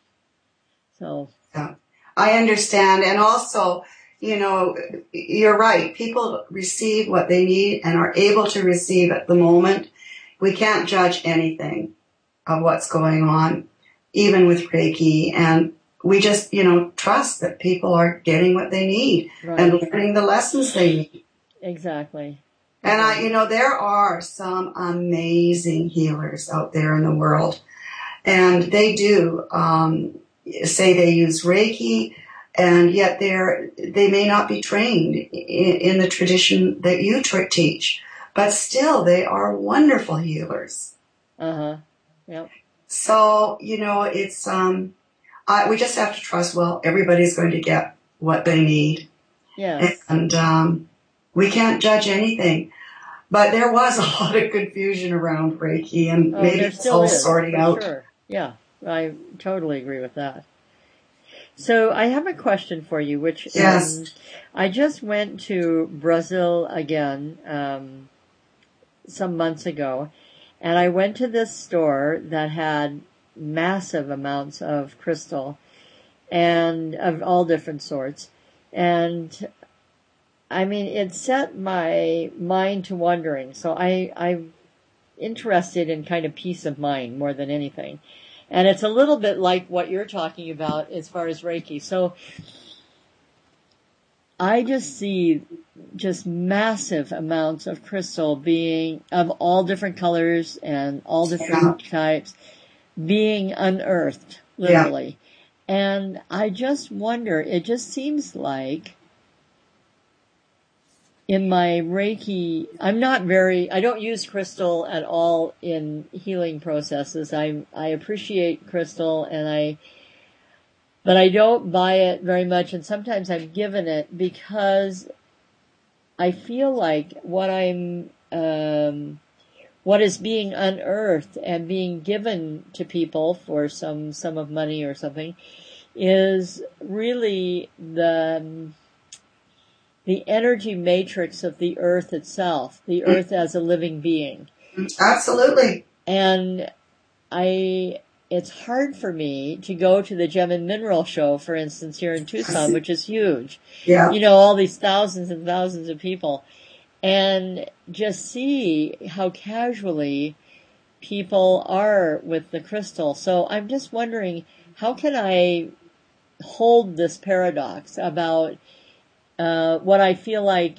So. Yeah. I understand. And also, you're right. People receive what they need and are able to receive at the moment. We can't judge anything of what's going on, even with Reiki. And we just, trust that people are getting what they need and learning the lessons they need. Exactly. And there are some amazing healers out there in the world. And they do, say they use Reiki, and yet they may not be trained in the tradition that you teach, but still they are wonderful healers. Yep. So it's we just have to trust. Well, everybody's going to get what they need. Yes. And we can't judge anything. But there was a lot of confusion around Reiki, and maybe it's all sorting out. Sure. Yeah. I totally agree with that. So I have a question for you, which I just went to Brazil again some months ago, and I went to this store that had massive amounts of crystal and of all different sorts. And I mean, it set my mind to wondering. So I'm interested in kind of peace of mind more than anything. And it's a little bit like what you're talking about as far as Reiki. So I just see just massive amounts of crystal being of all different colors and all different types being unearthed, literally. Yeah. And I just wonder, it just seems like in my Reiki, I don't use crystal at all in healing processes. I appreciate crystal but I don't buy it very much, and sometimes I'm given it because I feel like what is being unearthed and being given to people for some sum of money or something is really the energy matrix of the earth itself, the earth as a living being. Absolutely. And it's hard for me to go to the Gem and Mineral Show, for instance, here in Tucson, which is huge. Yeah. You know, all these thousands and thousands of people, and just see how casually people are with the crystal. So I'm just wondering, how can I hold this paradox about what I feel like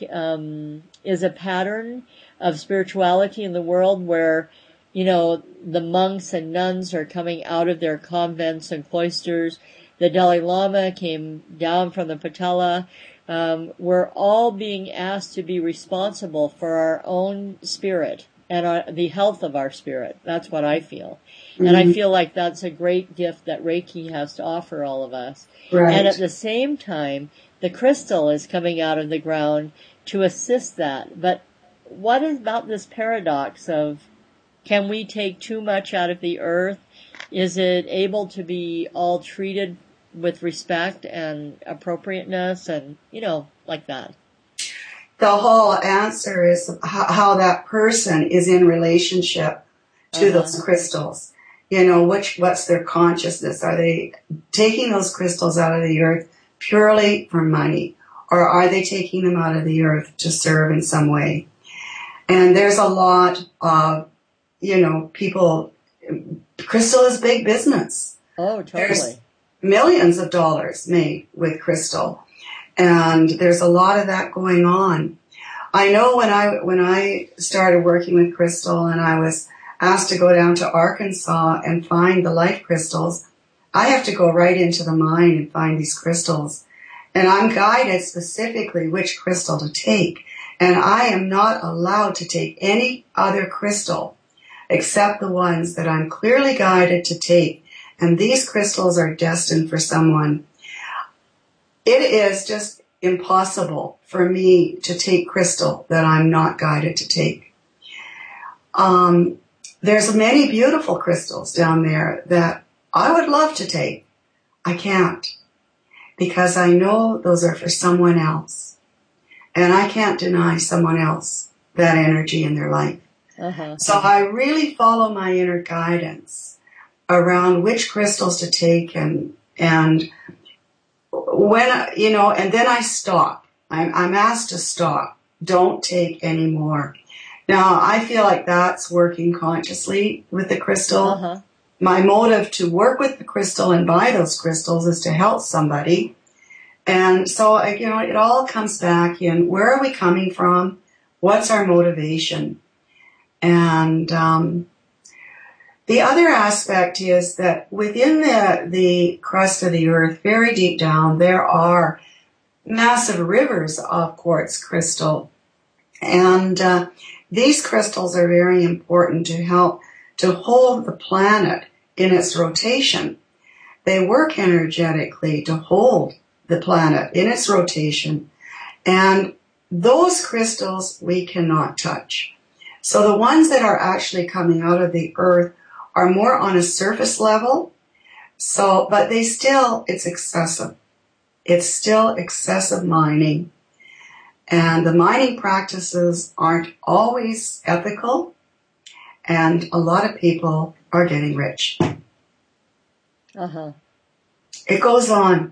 is a pattern of spirituality in the world where, you know, the monks and nuns are coming out of their convents and cloisters. The Dalai Lama came down from the Patala. We're all being asked to be responsible for our own spirit and the health of our spirit. That's what I feel. Mm-hmm. And I feel like that's a great gift that Reiki has to offer all of us. Right. And at the same time, the crystal is coming out of the ground to assist that. But what is about this paradox of, can we take too much out of the earth? Is it able to be all treated with respect and appropriateness and, you know, like that? The whole answer is how that person is in relationship to those crystals. You know, what's their consciousness? Are they taking those crystals out of the earth purely for money? Or are they taking them out of the earth to serve in some way? And there's a lot of, you know, people, crystal is big business. Oh, totally. There's millions of dollars made with crystal. And there's a lot of that going on. I know when I started working with crystal and I was asked to go down to Arkansas and find the life crystals, I have to go right into the mine and find these crystals. And I'm guided specifically which crystal to take. And I am not allowed to take any other crystal except the ones that I'm clearly guided to take. And these crystals are destined for someone. It is just impossible for me to take crystal that I'm not guided to take. There's many beautiful crystals down there that I would love to take. I can't, because I know those are for someone else. And I can't deny someone else that energy in their life. So I really follow my inner guidance around which crystals to take and when, you know, and then I stop. I'm asked to stop. Don't take any more. Now, I feel like that's working consciously with the crystal. My motive to work with the crystal and buy those crystals is to help somebody. And so, you know, it all comes back in, where are we coming from? What's our motivation? And the other aspect is that within the crust of the earth, very deep down, there are massive rivers of quartz crystal. And these crystals are very important to help to hold the planet in its rotation. They work energetically to hold the planet in its rotation. And those crystals we cannot touch. So the ones that are actually coming out of the earth are more on a surface level. So, but it's excessive. It's still excessive mining. And the mining practices aren't always ethical. And a lot of people are getting rich. It goes on.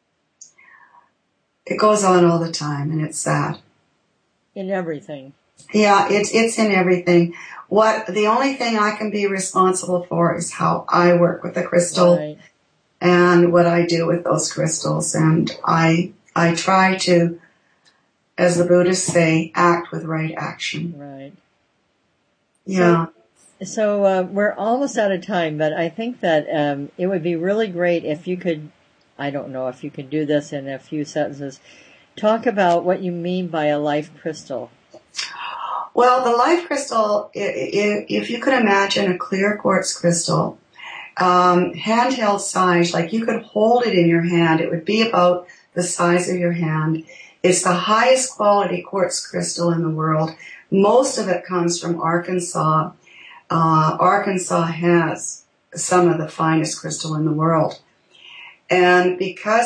It goes on all the time, and it's sad. In everything. Yeah, it's in everything. The only thing I can be responsible for is how I work with the crystal and what I do with those crystals. And I try to, as the Buddhists say, act with right action. Right. Yeah. So we're almost out of time, but I think that it would be really great if you could, I don't know if you can do this in a few sentences, talk about what you mean by a life crystal. Well, the life crystal, if you could imagine a clear quartz crystal, handheld size, like you could hold it in your hand, it would be about the size of your hand. It's the highest quality quartz crystal in the world. Most of it comes from Arkansas. Arkansas has some of the finest crystal in the world. And because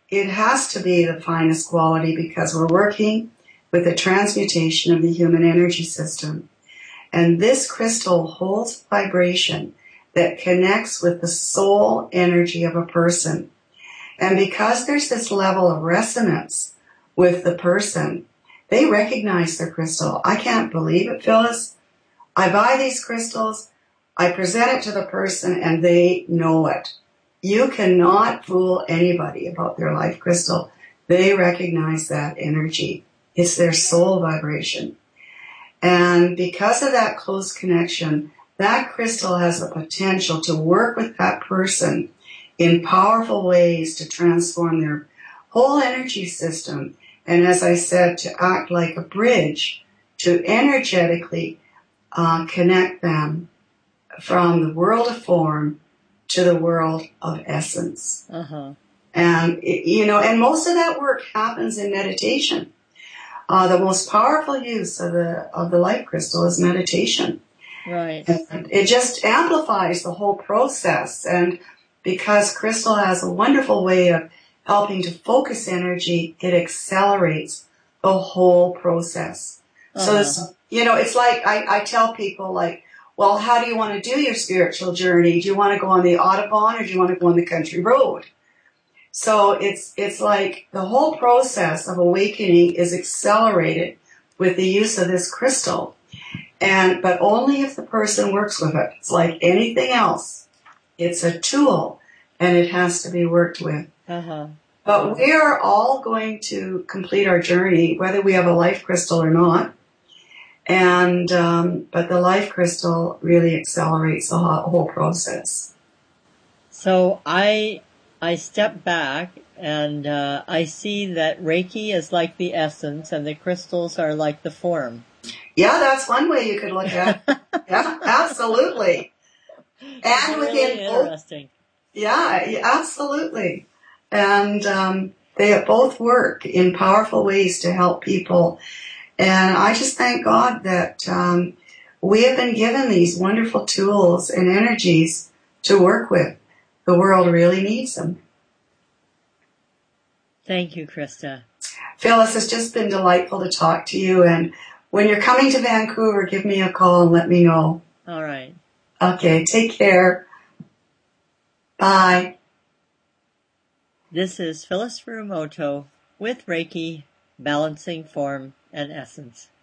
it has to be the finest quality because we're working with the transmutation of the human energy system. And this crystal holds vibration that connects with the soul energy of a person. And because there's this level of resonance with the person, they recognize their crystal. I can't believe it, Phyllis. I buy these crystals, I present it to the person, and they know it. You cannot fool anybody about their life crystal. They recognize that energy. It's their soul vibration. And because of that close connection, that crystal has the potential to work with that person in powerful ways to transform their whole energy system. And as I said, to act like a bridge to energetically connect them from the world of form to the world of essence. Uh-huh. And, and most of that work happens in meditation. The most powerful use of the life crystal is meditation. Right. And it just amplifies the whole process. And because crystal has a wonderful way of helping to focus energy, it accelerates the whole process. Uh-huh. So, it's like I tell people, like, well, how do you want to do your spiritual journey? Do you want to go on the Autobahn or do you want to go on the country road? So it's like the whole process of awakening is accelerated with the use of this crystal. But only if the person works with it. It's like anything else. It's a tool and it has to be worked with. Uh-huh. But we are all going to complete our journey, whether we have a life crystal or not. And but the life crystal really accelerates the whole process. So I step back and I see that Reiki is like the essence and the crystals are like the form. Yeah, that's one way you could look at it. Yeah, absolutely. And really within interesting. Yeah, absolutely. And they both work in powerful ways to help people. And I just thank God that we have been given these wonderful tools and energies to work with. The world really needs them. Thank you, Krista. Phyllis, it's just been delightful to talk to you. And when you're coming to Vancouver, give me a call and let me know. All right. Okay, take care. Bye. This is Phyllis Furumoto with Reiki, Balancing Form and Essence.